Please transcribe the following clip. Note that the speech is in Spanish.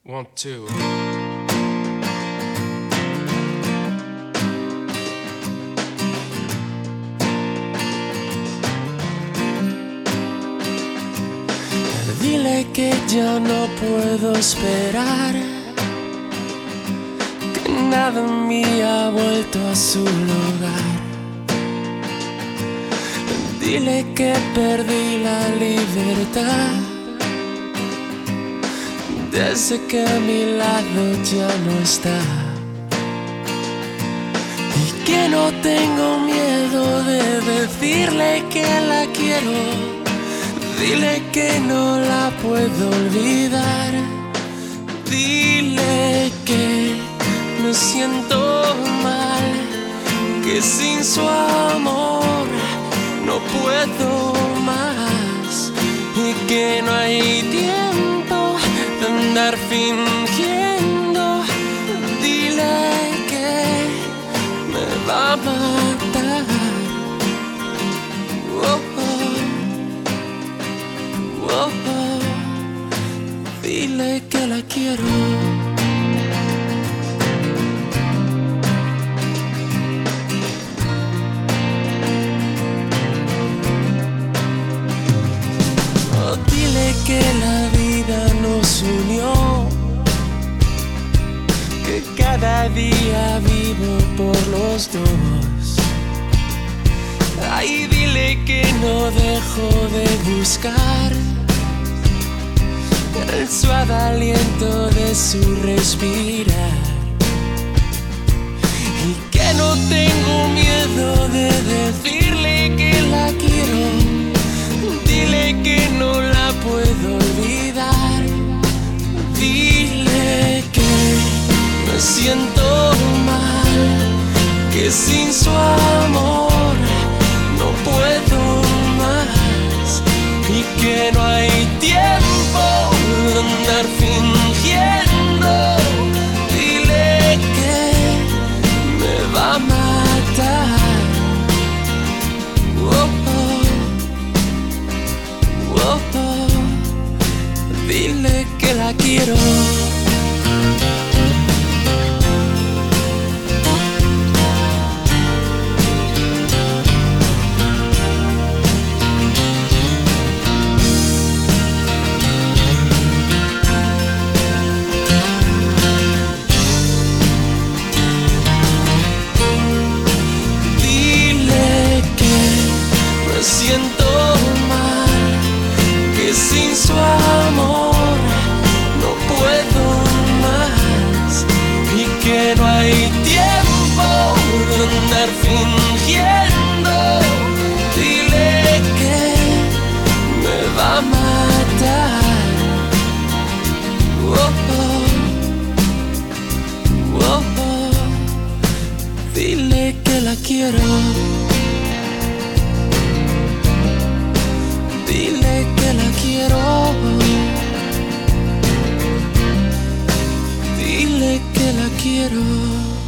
1, 2. Dile que ya no puedo esperar, que nada en mí ha vuelto a su lugar. Dile que perdí la libertad desde que a mi lado ya no está, y que no tengo miedo de decirle que la quiero. Dile que no la puedo olvidar. Dile que me siento mal, que sin su amor no puedo más, y que no hay tiempo de andar fingiendo. Dile que me va a matar. Oh, oh, oh. Dile que la quiero. Dile que la vida nos unió, que cada día vivo por los dos. Ay, dile que no dejo de buscar el suave aliento de su respirar, y que no tengo miedo de decirle que la quiero. Dile que no la puedo olvidar. Dile que me siento mal, que sin su amor no puedo más, y que no hay tiempo de andar fingiendo. Dile que me va a matar. Oh, oh, oh. Dile que la quiero. Dile que me siento mal, que sin su amor no puedo más, y que no hay tiempo de andar fingiendo. Dile que me va a matar. Oh, oh, oh, oh. Dile que la quiero. Dile que la quiero. Dile que la quiero.